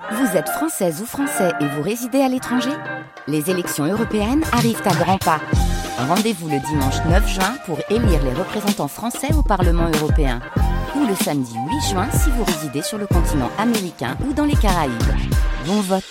Vous êtes française ou français et vous résidez à l'étranger ? Les élections européennes arrivent à grands pas. Rendez-vous le dimanche 9 juin pour élire les représentants français au Parlement européen. Ou le samedi 8 juin si vous résidez sur le continent américain ou dans les Caraïbes. Bon vote!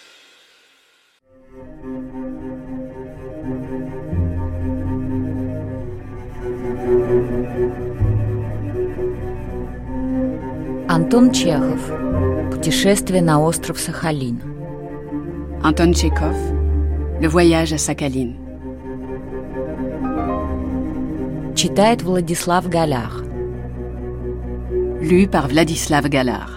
Антон Чехов. Путешествие на остров Сахалин. Anton Tchekhov, Le voyage à Sakhaline. Читает Владислав Галях. Lu par Vladislav Galar.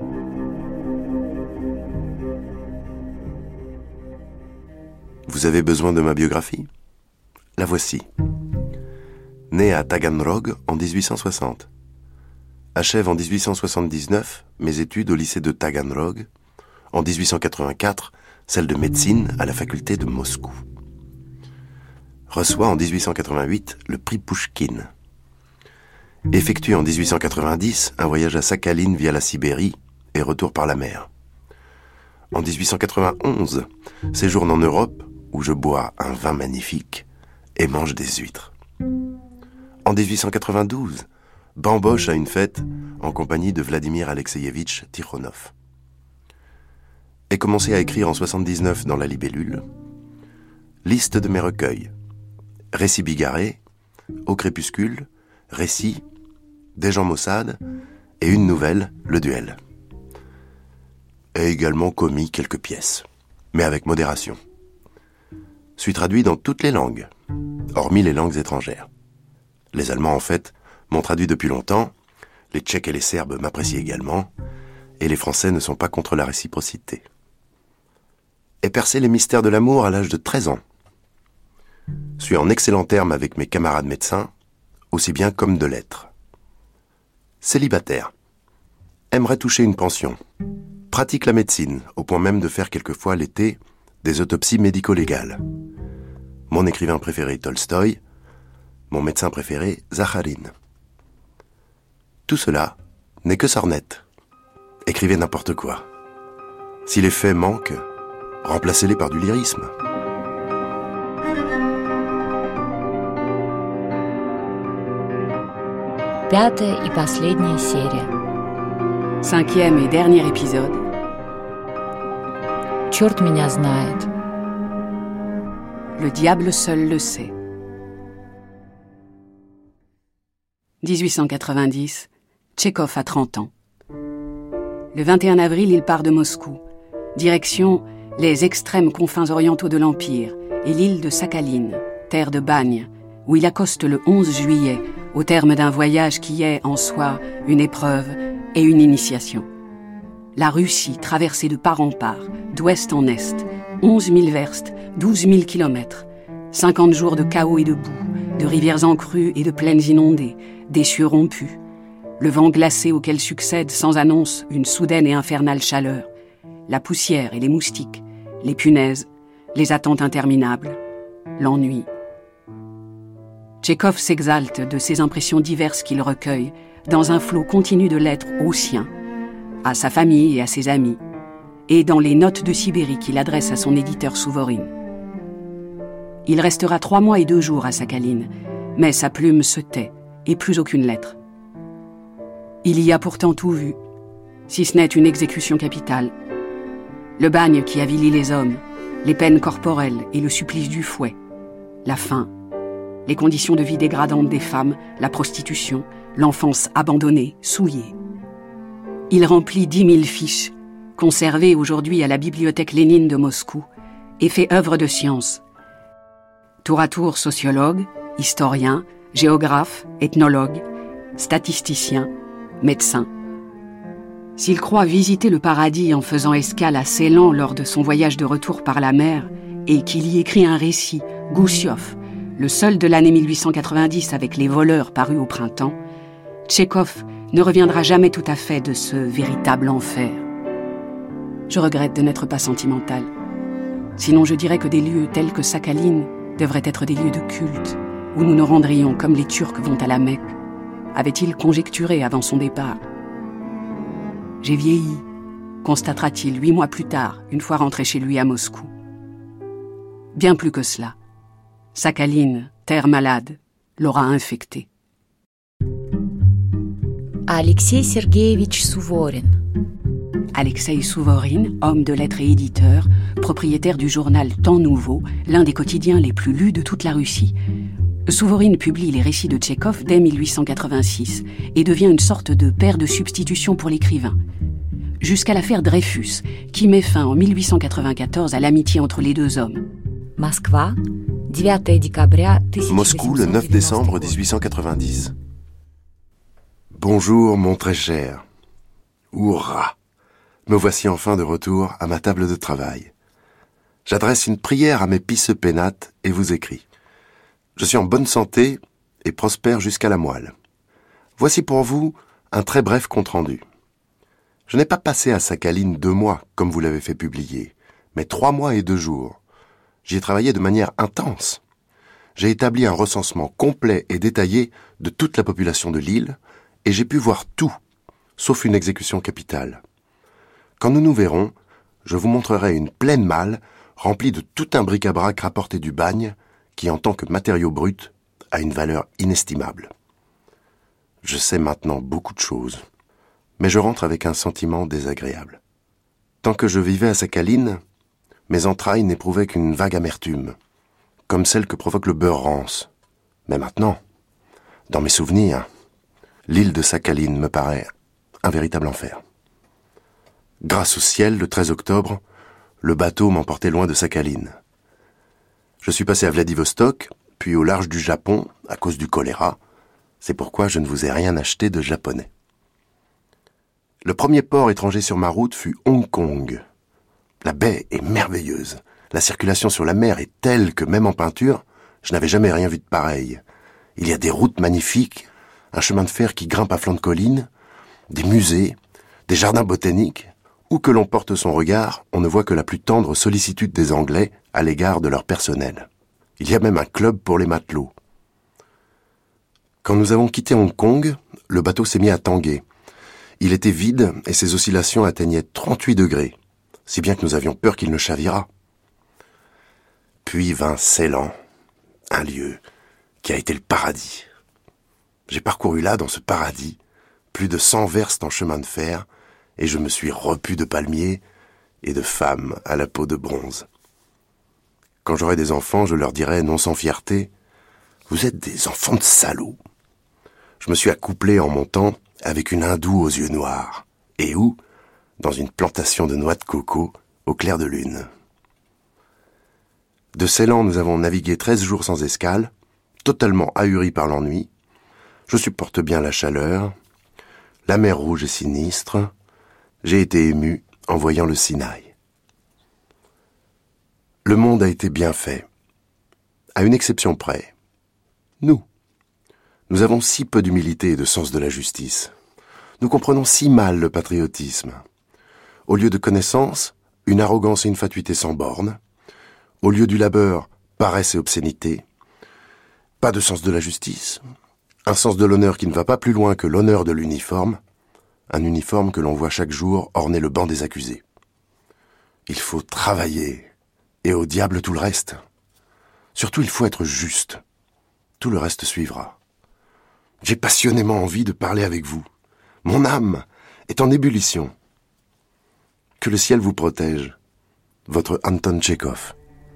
Vous avez besoin de ma biographie ? La voici. Né à Taganrog en 1860. Achève en 1879 mes études au lycée de Taganrog. En 1884, celle de médecine à la faculté de Moscou. Reçoit en 1888 le prix Pouchkine. Effectue en 1890 un voyage à Sakhaline via la Sibérie et retour par la mer. En 1891, séjourne en Europe où je bois un vin magnifique et mange des huîtres. En 1892, bamboche à une fête en compagnie de Vladimir Alexeyevitch Tikhonov. Et commencé à écrire en 79 dans la Libellule. Liste de mes recueils. Récits bigarrés, Au crépuscule, Récits, Des gens maussades et une nouvelle, Le duel. Et également commis quelques pièces, mais avec modération. Suis traduit dans toutes les langues, hormis les langues étrangères. Les Allemands, en fait, m'ont traduit depuis longtemps, les Tchèques et les Serbes m'apprécient également, et les Français ne sont pas contre la réciprocité. Ai percé les mystères de l'amour à l'âge de 13 ans. Suis en excellent terme avec mes camarades médecins, aussi bien qu'homme de lettres. Célibataire. Aimerait toucher une pension. Pratique la médecine, au point même de faire quelquefois l'été des autopsies médico-légales. Mon écrivain préféré Tolstoï, mon médecin préféré Zakharine. Tout cela n'est que sornettes. Écrivez n'importe quoi. Si les faits manquent, remplacez-les par du lyrisme. Пятая и последняя серия. 5e et dernier épisode. Черт меня знает. Le diable seul le sait. 1890, Tchekhov a 30 ans. Le 21 avril, il part de Moscou. Direction les extrêmes confins orientaux de l'Empire et l'île de Sakhaline, terre de bagne, où il accoste le 11 juillet, au terme d'un voyage qui est, en soi, une épreuve et une initiation. La Russie, traversée de part en part, d'ouest en est, 11 000 verstes, 12 000 kilomètres, 50 jours de chaos et de boue, de rivières en crue et de plaines inondées, d'essieux rompus, le vent glacé auquel succède sans annonce une soudaine et infernale chaleur, la poussière et les moustiques, les punaises, les attentes interminables, l'ennui. Tchekhov s'exalte de ces impressions diverses qu'il recueille dans un flot continu de lettres aux siens, à sa famille et à ses amis, et dans les notes de Sibérie qu'il adresse à son éditeur Souvorine. Il restera 3 mois et 2 jours à Sakhaline, mais sa plume se tait et plus aucune lettre. Il y a pourtant tout vu, si ce n'est une exécution capitale. Le bagne qui avilit les hommes, les peines corporelles et le supplice du fouet, la faim, les conditions de vie dégradantes des femmes, la prostitution, l'enfance abandonnée, souillée. Il remplit 10 000 fiches, conservées aujourd'hui à la bibliothèque Lénine de Moscou, et fait œuvre de science. Tour à tour sociologue, historien, géographe, ethnologue, statisticien, médecin. S'il croit visiter le paradis en faisant escale à Ceylan lors de son voyage de retour par la mer, et qu'il y écrit un récit, Goussiov, le seul de l'année 1890 avec les voleurs parus au printemps, Tchekhov ne reviendra jamais tout à fait de ce véritable enfer. Je regrette de n'être pas sentimental. Sinon je dirais que des lieux tels que Sakhaline devraient être des lieux de culte, où nous nous rendrions comme les Turcs vont à la Mecque, avait-il conjecturé avant son départ. J'ai vieilli, constatera-t-il 8 mois plus tard, une fois rentré chez lui à Moscou. Bien plus que cela. Sakhaline, terre malade, l'aura infecté. Alexei Sergeyevich Souvorin. Alexei Souvorin, homme de lettres et éditeur, propriétaire du journal Temps Nouveau, l'un des quotidiens les plus lus de toute la Russie. Souvorin publie les récits de Tchekhov dès 1886 et devient une sorte de père de substitution pour l'écrivain. Jusqu'à l'affaire Dreyfus, qui met fin en 1894 à l'amitié entre les deux hommes. Москва, 9 декабря 1890. Moscou, le 9 décembre 1890. Bonjour, mon très cher. Hourra! Me voici enfin de retour à ma table de travail. J'adresse une prière à mes pisseux pénates et vous écris. Je suis en bonne santé et prospère jusqu'à la moelle. Voici pour vous un très bref compte-rendu. Je n'ai pas passé à Sakhaline 2 mois, comme vous l'avez fait publier, mais 3 mois et 2 jours. J'y ai travaillé de manière intense. J'ai établi un recensement complet et détaillé de toute la population de l'île, et j'ai pu voir tout, sauf une exécution capitale. Quand nous nous verrons, je vous montrerai une pleine malle remplie de tout un bric-à-brac rapporté du bagne, qui en tant que matériau brut a une valeur inestimable. Je sais maintenant beaucoup de choses, mais je rentre avec un sentiment désagréable. Tant que je vivais à Sakhaline, mes entrailles n'éprouvaient qu'une vague amertume, comme celle que provoque le beurre rance. Mais maintenant, dans mes souvenirs, l'île de Sakhaline me paraît un véritable enfer. Grâce au ciel, le 13 octobre, le bateau m'emportait loin de Sakhaline. Je suis passé à Vladivostok, puis au large du Japon, à cause du choléra. C'est pourquoi je ne vous ai rien acheté de japonais. Le premier port étranger sur ma route fut Hong Kong. La baie est merveilleuse. La circulation sur la mer est telle que, même en peinture, je n'avais jamais rien vu de pareil. Il y a des routes magnifiques, un chemin de fer qui grimpe à flanc de colline, des musées, des jardins botaniques. Où que l'on porte son regard, on ne voit que la plus tendre sollicitude des Anglais à l'égard de leur personnel. Il y a même un club pour les matelots. Quand nous avons quitté Hong Kong, le bateau s'est mis à tanguer. Il était vide et ses oscillations atteignaient 38 degrés, si bien que nous avions peur qu'il ne chavirât. Puis vint Ceylan, un lieu qui a été le paradis. J'ai parcouru là, dans ce paradis, plus de 100 verstes en chemin de fer, et je me suis repu de palmiers et de femmes à la peau de bronze. Quand j'aurai des enfants, je leur dirai, non sans fierté, « Vous êtes des enfants de salauds !» Je me suis accouplé en montant avec une hindoue aux yeux noirs. Et où ? Dans une plantation de noix de coco au clair de lune. De Ceylan, nous avons navigué 13 jours sans escale, totalement ahuris par l'ennui. Je supporte bien la chaleur. La mer Rouge est sinistre. J'ai été ému en voyant le Sinaï. Le monde a été bien fait, à une exception près. Nous avons si peu d'humilité et de sens de la justice. Nous comprenons si mal le patriotisme. Au lieu de connaissance, une arrogance et une fatuité sans borne. Au lieu du labeur, paresse et obscénité. Pas de sens de la justice. Un sens de l'honneur qui ne va pas plus loin que l'honneur de l'uniforme. Un uniforme que l'on voit chaque jour orner le banc des accusés. Il faut travailler, et au diable tout le reste. Surtout, il faut être juste. Tout le reste suivra. J'ai passionnément envie de parler avec vous. Mon âme est en ébullition. Que le ciel vous protège. Votre Anton Tchekhov.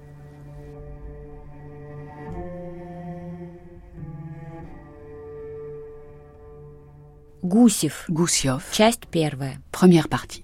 Гусев. Goussiev, Часть 1. première partie.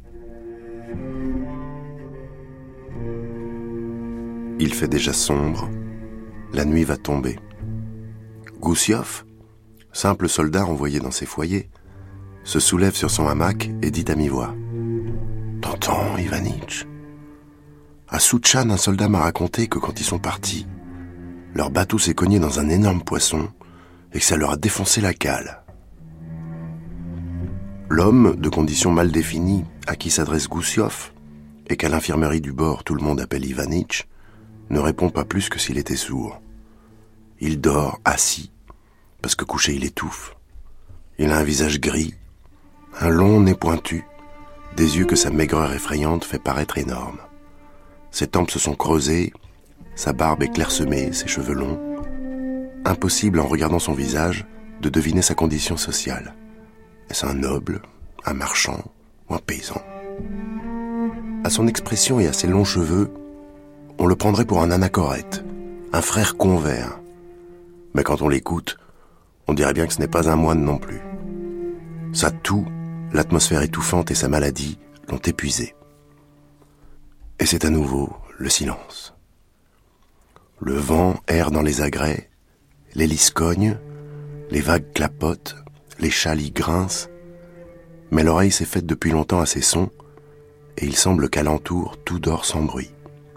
Il fait déjà sombre. La nuit va tomber. Goussiev, simple soldat envoyé dans ses foyers, se soulève sur son hamac et dit à mi-voix. « T'entends, Ivanitch ? À Souchan, un soldat m'a raconté que quand ils sont partis, leur bateau s'est cogné dans un énorme poisson et que ça leur a défoncé la cale. » L'homme, de condition mal définie, à qui s'adresse Goussiev, et qu'à l'infirmerie du bord tout le monde appelle Ivanitch, ne répond pas plus que s'il était sourd. Il dort assis, parce que couché il étouffe. Il a un visage gris, un long nez pointu, des yeux que sa maigreur effrayante fait paraître énormes. Ses tempes se sont creusées, sa barbe est clairsemée, ses cheveux longs. Impossible, en regardant son visage, de deviner sa condition sociale. Est-ce un noble, un marchand ou un paysan? À son expression et à ses longs cheveux, on le prendrait pour un anachorète, un frère convers. Mais quand on l'écoute, on dirait bien que ce n'est pas un moine non plus. Sa toux, l'atmosphère étouffante et sa maladie l'ont épuisé. Et c'est à nouveau le silence. Le vent erre dans les agrès, les lys cognent, les vagues clapotent, les chalis grincent, mais l'oreille s'est faite depuis longtemps à ces sons, et il semble qu'alentour tout dort sans bruit.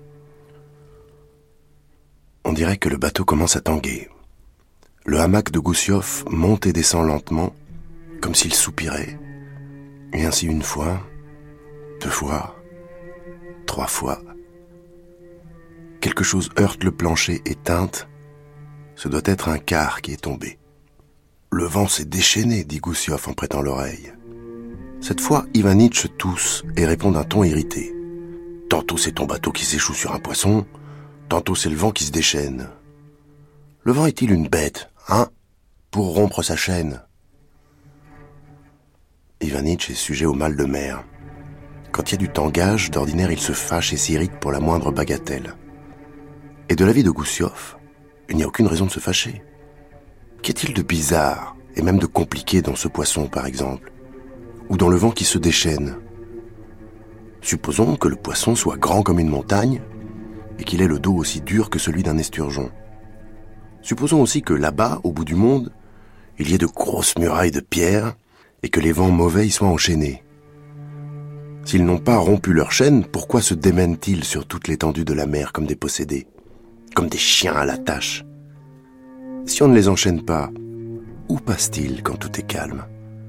On dirait que le bateau commence à tanguer. Le hamac de Goussiev monte et descend lentement, comme s'il soupirait, et ainsi une fois, 2 fois, 3 fois. Quelque chose heurte le plancher et teinte. Ce doit être un quart qui est tombé. Le vent s'est déchaîné, dit Goussiev en prêtant l'oreille. Cette fois, Ivanitch tousse et répond d'un ton irrité. Tantôt c'est ton bateau qui s'échoue sur un poisson, tantôt c'est le vent qui se déchaîne. Le vent est-il une bête, hein, pour rompre sa chaîne? Ivanitch est sujet au mal de mer. Quand il y a du tangage, d'ordinaire il se fâche et s'irrite pour la moindre bagatelle. Et de l'avis de Goussiev, il n'y a aucune raison de se fâcher. Qu'y a-t-il de bizarre, et même de compliqué dans ce poisson, par exemple, ou dans le vent qui se déchaîne? Supposons que le poisson soit grand comme une montagne, et qu'il ait le dos aussi dur que celui d'un esturgeon. Supposons aussi que là-bas, au bout du monde, il y ait de grosses murailles de pierre, et que les vents mauvais y soient enchaînés. S'ils n'ont pas rompu leur chaîne, pourquoi se démènent-ils sur toute l'étendue de la mer comme des possédés, comme des chiens à la tâche? Si on ne les enchaîne pas, où passe-t-il quand tout est calme?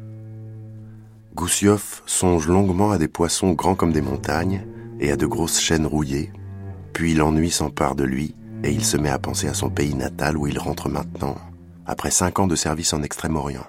Goussiev songe longuement à des poissons grands comme des montagnes et à de grosses chaînes rouillées, puis l'ennui s'empare de lui et il se met à penser à son pays natal où il rentre maintenant, après 5 ans de service en Extrême-Orient.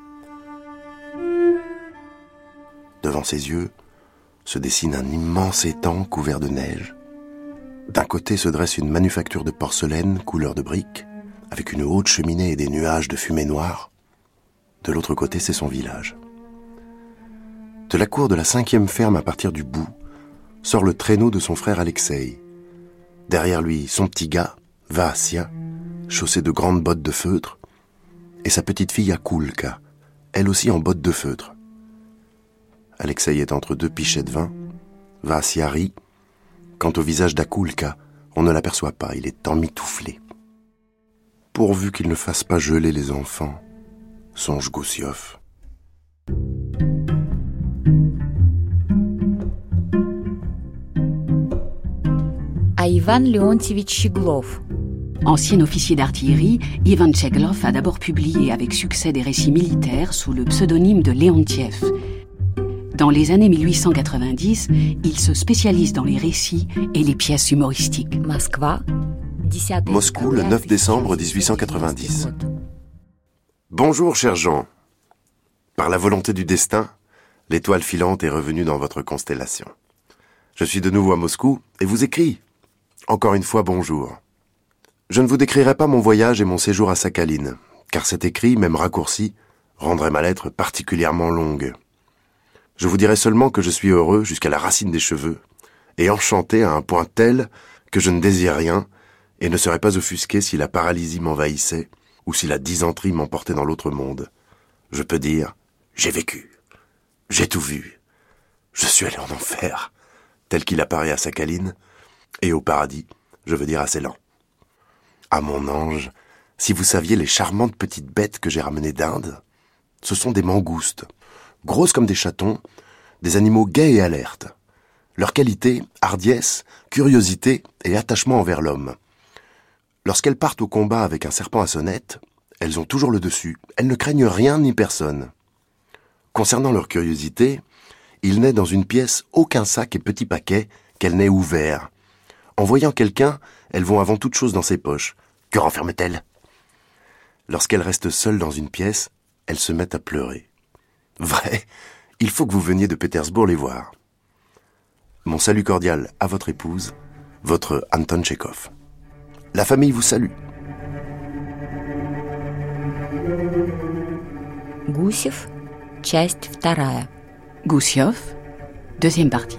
Devant ses yeux se dessine un immense étang couvert de neige. D'un côté se dresse une manufacture de porcelaine couleur de brique, avec une haute cheminée et des nuages de fumée noire. De l'autre côté, c'est son village. De la cour de la 5e ferme à partir du bout, sort le traîneau de son frère Alexei. Derrière lui, son petit gars, Vassia, chaussé de grandes bottes de feutre, et sa petite fille Akoulka, elle aussi en bottes de feutre. Alexei est entre 2 pichets de vin. Vassia rit. Quant au visage d'Akoulka, on ne l'aperçoit pas, il est emmitouflé. Pourvu qu'il ne fasse pas geler les enfants, songe Goussiev. À Ivan Leontievitch Shiglov. Ancien officier d'artillerie, Ivan Tcheglov a d'abord publié avec succès des récits militaires sous le pseudonyme de Leontiev. Dans les années 1890, il se spécialise dans les récits et les pièces humoristiques. Moscou, le 9 décembre 1890. Bonjour, cher Jean. Par la volonté du destin, l'étoile filante est revenue dans votre constellation. Je suis de nouveau à Moscou et vous écris. Encore une fois, bonjour. Je ne vous décrirai pas mon voyage et mon séjour à Sakhaline, car cet écrit, même raccourci, rendrait ma lettre particulièrement longue. Je vous dirai seulement que je suis heureux jusqu'à la racine des cheveux, et enchanté à un point tel que je ne désire rien, et ne serais pas offusqué si la paralysie m'envahissait, ou si la dysenterie m'emportait dans l'autre monde. Je peux dire, j'ai vécu, j'ai tout vu, je suis allé en enfer, tel qu'il apparaît à Sakhaline, et au paradis, je veux dire à Ceylan. Ah mon ange, si vous saviez les charmantes petites bêtes que j'ai ramenées d'Inde, ce sont des mangoustes, grosses comme des chatons, des animaux gais et alertes. Leur qualité, hardiesse, curiosité et attachement envers l'homme. Lorsqu'elles partent au combat avec un serpent à sonnette, elles ont toujours le dessus, elles ne craignent rien ni personne. Concernant leur curiosité, il n'est dans une pièce aucun sac et petit paquet qu'elles n'aient ouvert. En voyant quelqu'un, elles vont avant toute chose dans ses poches. Que renferment-elles ? Lorsqu'elles restent seules dans une pièce, elles se mettent à pleurer. Vrai, Il faut que vous veniez de Pétersbourg les voir. Mon salut cordial à votre épouse, votre Anton Tchekhov. La famille vous salue. Гусев, часть 2. Goussiev, deuxième partie.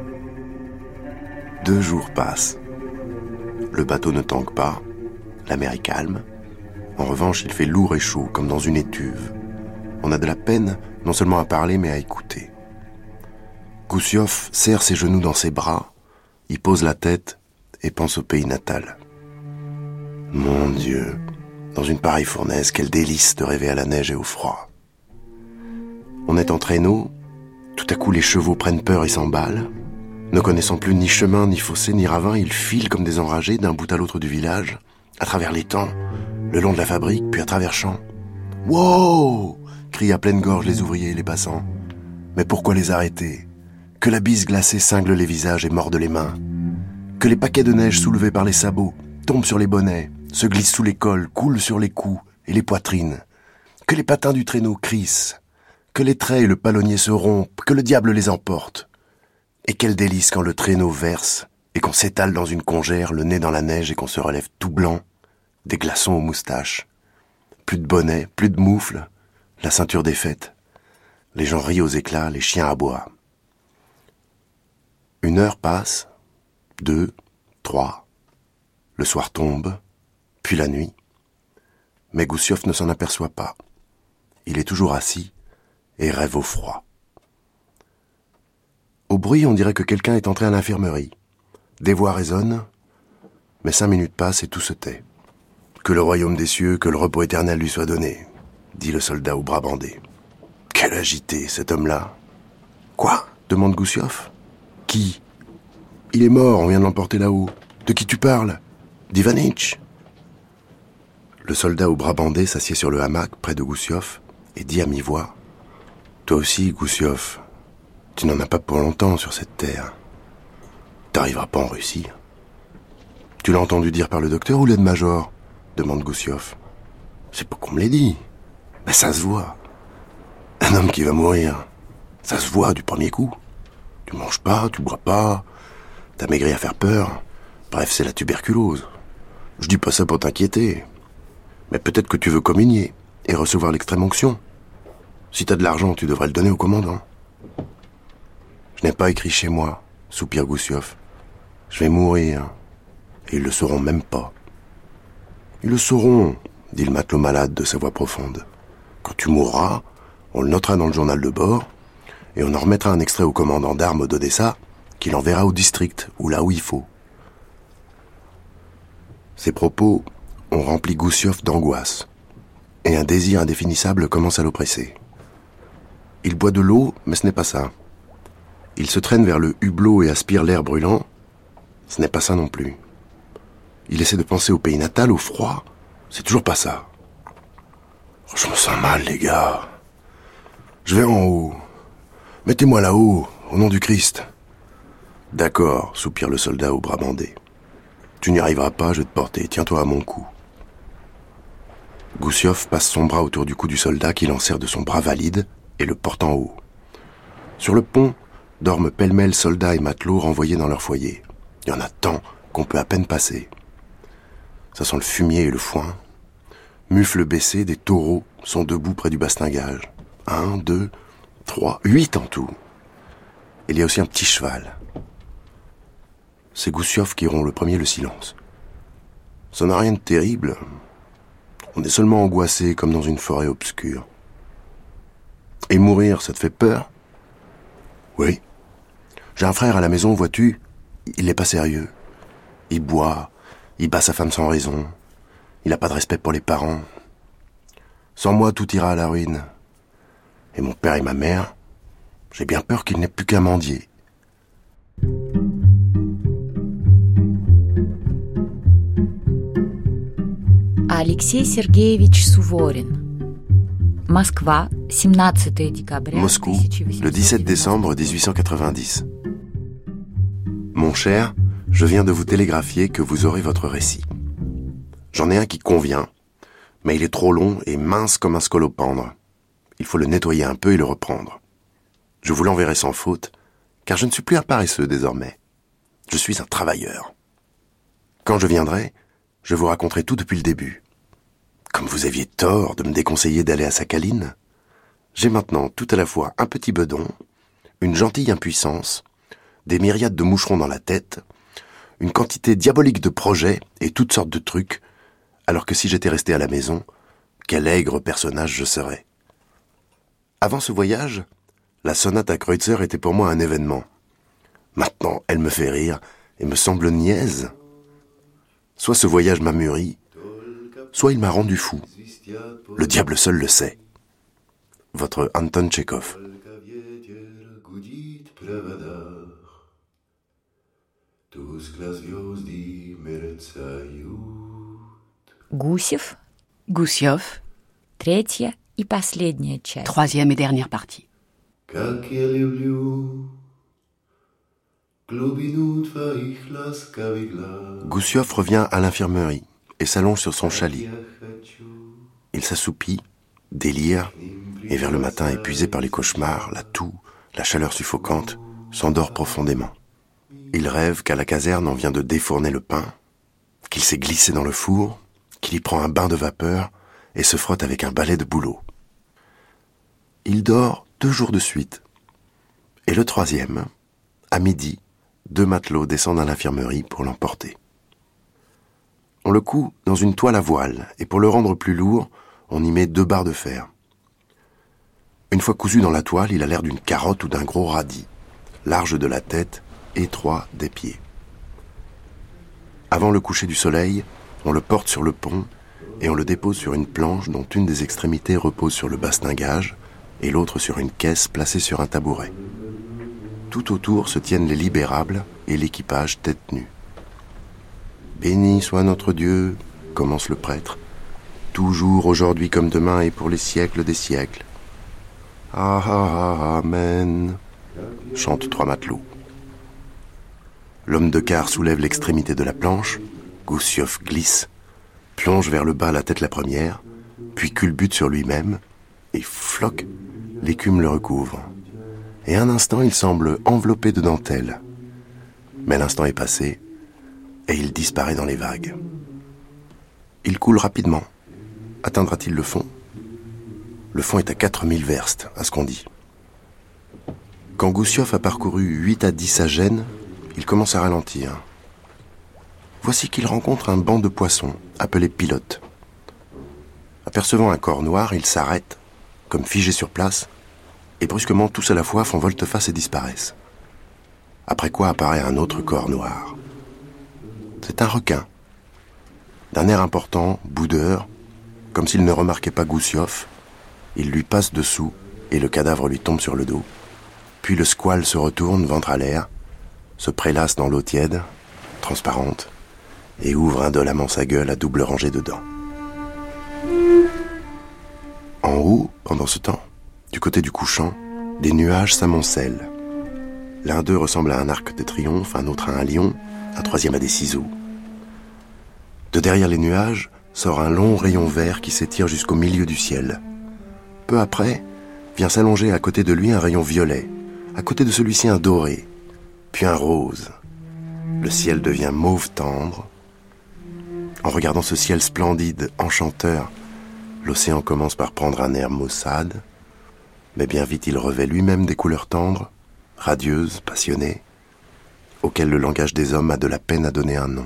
2 jours passent. Le bateau ne tangue pas, la mer est calme. En revanche, il fait lourd et chaud, comme dans une étuve. On a de la peine, non seulement à parler, mais à écouter. Goussiev serre ses genoux dans ses bras, y pose la tête et pense au pays natal. Mon Dieu, dans une pareille fournaise, quel délice de rêver à la neige et au froid. On est en traîneau, tout à coup les chevaux prennent peur et s'emballent. Ne connaissant plus ni chemin, ni fossé, ni ravin, ils filent comme des enragés d'un bout à l'autre du village, à travers l'étang, le long de la fabrique, puis à travers champs. « Wow !» crient à pleine gorge les ouvriers et les passants. Mais pourquoi les arrêter ? Que la bise glacée cingle les visages et morde les mains. Que les paquets de neige soulevés par les sabots tombent sur les bonnets, se glissent sous les cols, coulent sur les coups et les poitrines. Que les patins du traîneau crissent. Que les traits et le palonnier se rompent, que le diable les emporte. Et quel délice quand le traîneau verse et qu'on s'étale dans une congère, le nez dans la neige et qu'on se relève tout blanc, des glaçons aux moustaches. Plus de bonnet, plus de moufles, la ceinture défaite. Les gens rient aux éclats, les chiens aboient. 1 heure passe, 2, 3. Le soir tombe, puis la nuit. Mais Goussiev ne s'en aperçoit pas. Il est toujours assis et rêve au froid. Au bruit, on dirait que quelqu'un est entré à l'infirmerie. Des voix résonnent, mais 5 minutes passent et tout se tait. Que le royaume des cieux, que le repos éternel lui soit donné, dit le soldat au bras bandé. Quel agité, cet homme-là. Quoi ? Demande Goussiev. Qui ? Il est mort, on vient de l'emporter là-haut. De qui tu parles ? D'Ivanitch. Le soldat au bras bandé s'assied sur le hamac près de Goussiev et dit à mi-voix. Toi aussi, Goussiev, tu n'en as pas pour longtemps sur cette terre. T'arriveras pas en Russie. Tu l'as entendu dire par le docteur ou l'aide-major ? Demande Goussiev. C'est pas qu'on me l'ait dit. Mais ça se voit. Un homme qui va mourir, ça se voit du premier coup. Tu manges pas, tu bois pas, t'as maigri à faire peur. Bref, c'est la tuberculose. Je dis pas ça pour t'inquiéter. Mais peut-être que tu veux communier et recevoir l'extrême-onction. Si t'as de l'argent, tu devrais le donner au commandant. Je n'ai pas écrit chez moi, soupire Goussiev. Je vais mourir. Et ils le sauront même pas. Ils le sauront, dit le matelot malade de sa voix profonde. Quand tu mourras, on le notera dans le journal de bord, et on en remettra un extrait au commandant d'armes d'Odessa, qui l'enverra au district, ou là où il faut. Ces propos ont rempli Goussiev d'angoisse, et un désir indéfinissable commence à l'oppresser. Il boit de l'eau, mais ce n'est pas ça. Il se traîne vers le hublot et aspire l'air brûlant, ce n'est pas ça non plus. Il essaie de penser au pays natal, au froid, c'est toujours pas ça. Oh, je me sens mal, les gars. Je vais en haut. Mettez-moi là-haut, au nom du Christ. D'accord, soupire le soldat au bras bandé. Tu n'y arriveras pas, je vais te porter, tiens-toi à mon cou. Goussiev passe son bras autour du cou du soldat qui l'enserre de son bras valide et le porte en haut. Sur le pont, dorment pêle-mêle soldats et matelots renvoyés dans leur foyer. Il y en a tant qu'on peut à peine passer. Ça sent le fumier et le foin. Mufles baissés, des taureaux sont debout près du bastingage. 1, 2, 3, 8 en tout. Il y a aussi un petit cheval. C'est Goussiev qui rompt le premier le silence. Ça n'a rien de terrible. On est seulement angoissé comme dans une forêt obscure. Et mourir, ça te fait peur ? Oui. J'ai un frère à la maison, vois-tu ? Il n'est pas sérieux. Il boit, il bat sa femme sans raison. Il n'a pas de respect pour les parents. Sans moi, tout ira à la ruine. Et mon père et ma mère, j'ai bien peur qu'il n'ait plus qu'un mendier. Алексей Сергеевич Суворин. Москва, 17 décembre Moscou, le 17 décembre 1890. Mon cher, je viens de vous télégraphier que vous aurez votre récit. J'en ai un qui convient, mais il est trop long et mince comme un scolopendre. Il faut le nettoyer un peu et le reprendre. Je vous l'enverrai sans faute, car je ne suis plus un paresseux désormais. Je suis un travailleur. Quand je viendrai, je vous raconterai tout depuis le début. Comme vous aviez tort de me déconseiller d'aller à Sakhaline, j'ai maintenant tout à la fois un petit bedon, une gentille impuissance, des myriades de moucherons dans la tête, une quantité diabolique de projets et toutes sortes de trucs, alors que si j'étais resté à la maison, quel aigre personnage je serais. Avant ce voyage, la sonate à Kreutzer était pour moi un événement. Maintenant, elle me fait rire et me semble niaise. Soit ce voyage m'a mûri, soit il m'a rendu fou. Le diable seul le sait. Votre Anton Tchekhov. Гусев, Goussiev, третья и последняя часть. troisième et dernière partie. Goussiev revient à l'infirmerie et s'allonge sur son chalit. Il s'assoupit, délire, et vers le matin, épuisé par les cauchemars, la toux, la chaleur suffocante, s'endort profondément. Il rêve qu'à la caserne on vient de défourner le pain, qu'il s'est glissé dans le four, qu'il y prend un bain de vapeur et se frotte avec un balai de bouleau. Il dort 2 jours de suite. Et le 3e, à midi, 2 matelots descendent à l'infirmerie pour l'emporter. On le coud dans une toile à voile, et pour le rendre plus lourd, on y met 2 barres de fer. Une fois cousu dans la toile, il a l'air d'une carotte ou d'un gros radis, large de la tête, étroit des pieds. Avant le coucher du soleil, on le porte sur le pont et on le dépose sur une planche dont une des extrémités repose sur le bastingage et l'autre sur une caisse placée sur un tabouret. Tout autour se tiennent les libérables et l'équipage tête nue. « Béni soit notre Dieu », commence le prêtre, « toujours, aujourd'hui comme demain et pour les siècles des siècles. »« Ah ah ah, amen », chantent 3 matelots. L'homme de quart soulève l'extrémité de la planche, Goussiev glisse, plonge vers le bas la tête la première, puis culbute sur lui-même, et floc, l'écume le recouvre. Et un instant, il semble enveloppé de dentelle. Mais l'instant est passé, et il disparaît dans les vagues. Il coule rapidement. Atteindra-t-il le fond ? Le fond est à 4000 verstes, à ce qu'on dit. Quand Goussiev a parcouru 8 à 10 sagènes, il commence à ralentir. Voici qu'il rencontre un banc de poissons, appelé pilote. Apercevant un corps noir, il s'arrête, comme figé sur place, et brusquement tous à la fois font volte-face et disparaissent. Après quoi apparaît un autre corps noir. C'est un requin. D'un air important, boudeur, comme s'il ne remarquait pas Goussiev, il lui passe dessous et le cadavre lui tombe sur le dos. Puis le squale se retourne, ventre à l'air, se prélasse dans l'eau tiède, transparente, et ouvre indolemment sa gueule à double rangée de dents. En haut, pendant ce temps, du côté du couchant, des nuages s'amoncellent. L'un d'eux ressemble à un arc de triomphe, un autre à un lion, un troisième à des ciseaux. De derrière les nuages sort un long rayon vert qui s'étire jusqu'au milieu du ciel. Peu après, vient s'allonger à côté de lui un rayon violet, à côté de celui-ci un doré, puis un rose. Le ciel devient mauve tendre. En regardant ce ciel splendide, enchanteur, l'océan commence par prendre un air maussade, mais bien vite il revêt lui-même des couleurs tendres, radieuses, passionnées, auxquelles le langage des hommes a de la peine à donner un nom.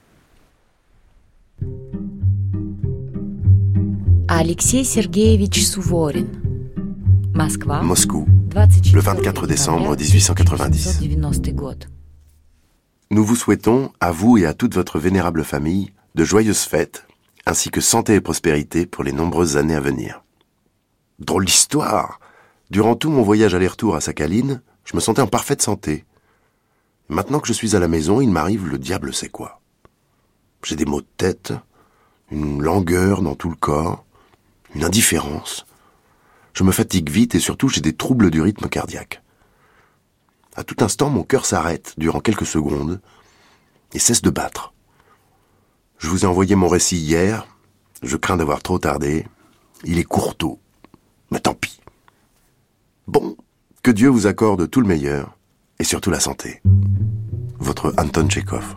Алексей Сергеевич Суворин. Москва. Moscou, 24 le 24 décembre 1890. 1990 год. Nous vous souhaitons, à vous et à toute votre vénérable famille, de joyeuses fêtes, ainsi que santé et prospérité pour les nombreuses années à venir. Drôle d'histoire! Durant tout mon voyage aller-retour à Sakhaline, je me sentais en parfaite santé. Maintenant que je suis à la maison, il m'arrive le diable sait quoi. J'ai des maux de tête, une langueur dans tout le corps, une indifférence. Je me fatigue vite et surtout j'ai des troubles du rythme cardiaque. À tout instant, mon cœur s'arrête durant quelques secondes et cesse de battre. Je vous ai envoyé mon récit hier, je crains d'avoir trop tardé. Il est courteau, mais tant pis. Bon, Que Dieu vous accorde tout le meilleur, et surtout la santé. Votre Anton Tchekhov.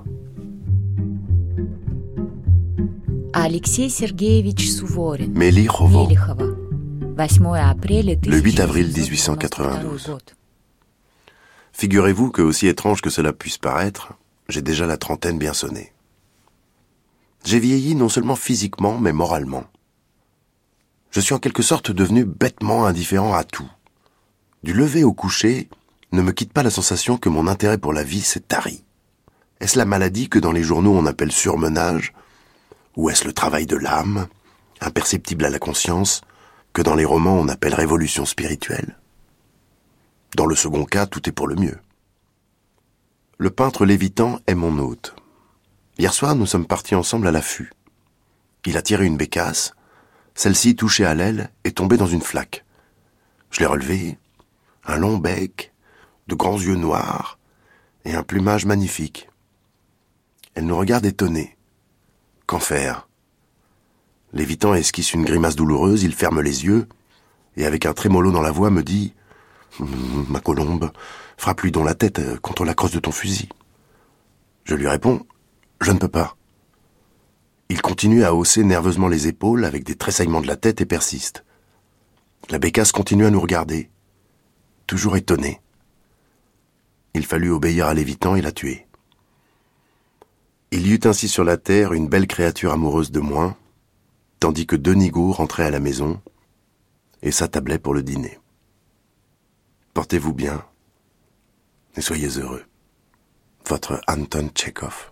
Алексей Сергеевич Суворин. Мелихово. Мелихово. 8 апреля Le 8 avril 1892. Figurez-vous que, aussi étrange que cela puisse paraître, j'ai déjà la trentaine bien sonnée. J'ai vieilli non seulement physiquement, mais moralement. Je suis en quelque sorte devenu bêtement indifférent à tout. Du lever au coucher, ne me quitte pas la sensation que mon intérêt pour la vie s'est tari. Est-ce la maladie que dans les journaux on appelle surmenage ? Ou est-ce le travail de l'âme, imperceptible à la conscience, que dans les romans on appelle révolution spirituelle ? Dans le second cas, tout est pour le mieux. Le peintre Lévitan est mon hôte. Hier soir, nous sommes partis ensemble à l'affût. Il a tiré une bécasse, celle-ci, touchée à l'aile, est tombée dans une flaque. Je l'ai relevée, un long bec, de grands yeux noirs et un plumage magnifique. Elle nous regarde étonnée. Qu'en faire ? Lévitan esquisse une grimace douloureuse, il ferme les yeux et avec un trémolo dans la voix me dit « Ma colombe, frappe-lui dans la tête contre la crosse de ton fusil. » Je lui réponds « Je ne peux pas. » Il continue à hausser nerveusement les épaules avec des tressaillements de la tête et persiste. La bécasse continue à nous regarder, toujours étonné. Il fallut obéir à Lévitan et la tuer. Il y eut ainsi sur la terre une belle créature amoureuse de moins, tandis que deux nigauds rentraient à la maison et s'attablaient pour le dîner. Portez-vous bien et soyez heureux. Votre Anton Tchekhov.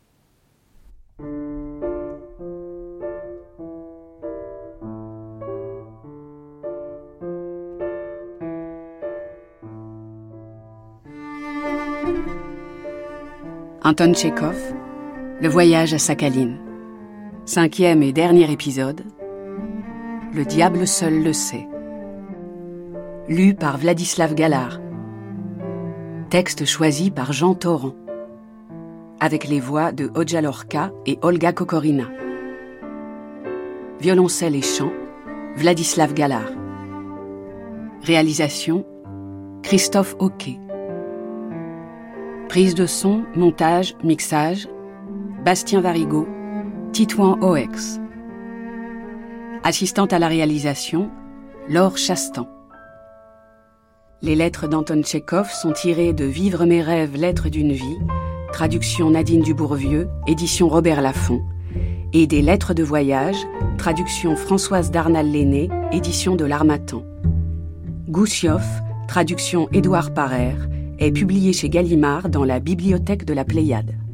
Anton Tchekhov, Le voyage à Sakhaline. 5e et dernier épisode. Le diable seul le sait. Lu par Vladislav Galar. Texte choisi par Jean Torrent. Avec les voix de Hodja Lorca et Olga Kokorina. Violoncelle et chant, Vladislav Galar. Réalisation, Christophe Hoquet. Prise de son, montage, mixage, Bastien Varigot, Titouan Oex. Assistante à la réalisation, Laure Chastan. Les lettres d'Anton Tchekhov sont tirées de Vivre mes rêves, lettres d'une vie, traduction Nadine Dubourvieux, édition Robert Laffont, et des lettres de voyage, traduction Françoise Darnal-Lenné, édition de l'Harmattan. Goussieff, traduction Édouard Parère, est publié chez Gallimard dans la Bibliothèque de la Pléiade.